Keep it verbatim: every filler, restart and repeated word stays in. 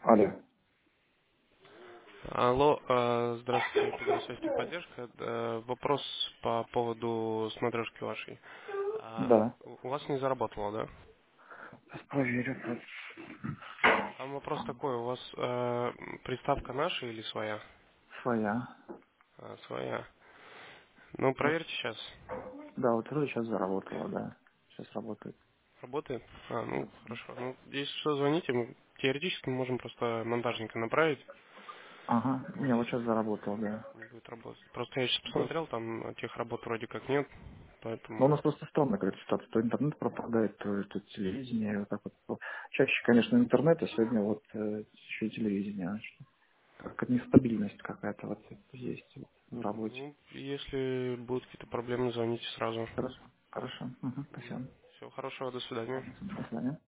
Алло. Алло, э, здравствуйте, Петросвязь техподдержка. Э, Вопрос по поводу смотрешки вашей. А, Да. У вас не заработало, да? Сейчас проверю. Вот. Там вопрос такой, у вас э, приставка наша или своя? Своя. А, своя. Ну, Вот. проверьте сейчас. Да, вот вроде сейчас заработала, да. Сейчас работает. Работает? А, ну, Вот. хорошо. Ну, если что, звоните, мы теоретически мы можем просто монтажника направить. Ага. Вот, Не, вот если сейчас заработал, да. не будет работать. Просто я сейчас Да. посмотрел, там тех работ вроде как нет, Но у поэтому... нас просто странная какая-то ситуация. То интернет пропадает, то, то телевидение. Вот так вот. Ну, чаще, конечно, интернет, а сегодня вот э, еще и телевидение. А что? Как нестабильность какая-то вот есть вот в работе. Ну, если будут какие-то проблемы, звоните сразу. Хорошо. Хорошо. Угу. Спасибо. Всего хорошего, до свидания. Ладно, до свидания.